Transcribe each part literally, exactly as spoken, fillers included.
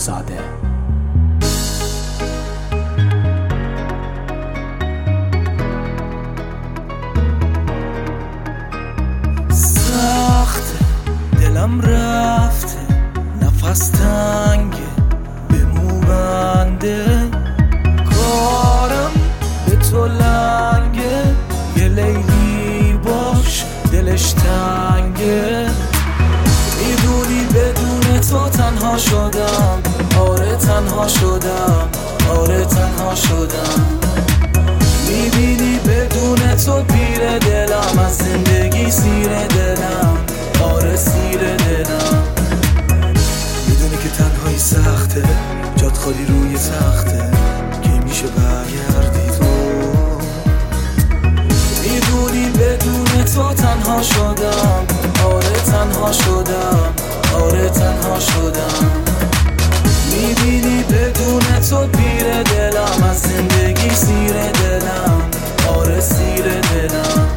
زاده. سخته دلم رفته، نفس تنگه به مو بنده، کارم به تو لنگه، یه لیلی باش دلش تنگه. میدونی بدون تو تنها شدم، آره تنها شدم، آره تنها شدم. میبینی بدون تو پیر دلم، از زندگی سیر دلم، آره سیر دلم. میدونی که تنهایی سخته، جات خالی روی تخته، که میشه برگردی تو. میدونی بدون تو تنها شدم، آره تنها شدم، آره تنها شدم. میبینی بدون تو پیر دلم، از زندگی سیر دلم، آره سیر دلم.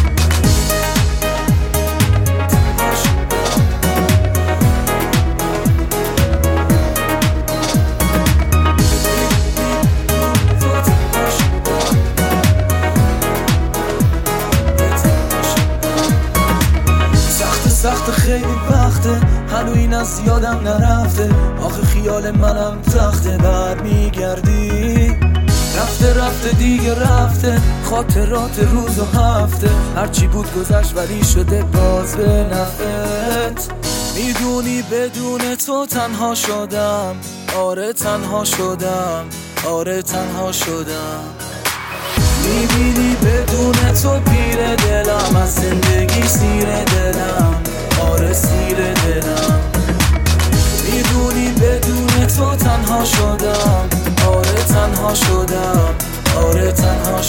سخت خیلی وقته، هنو این از یادم نرفته، آخه خیال منم تخته. بعد میگردی رفته رفته دیگه رفته، خاطرات روز و هفته، هرچی بود گذشت ولی شده باز به نفعت. میدونی بدون تو تنها شدم، آره تنها شدم، آره تنها شدم. میبینی بدون تو پیر دلم، از زندگی سیر دلم، آره سیر دلم. میدونی بدون تو تنها شدم، آره تنها شدم، آره تنها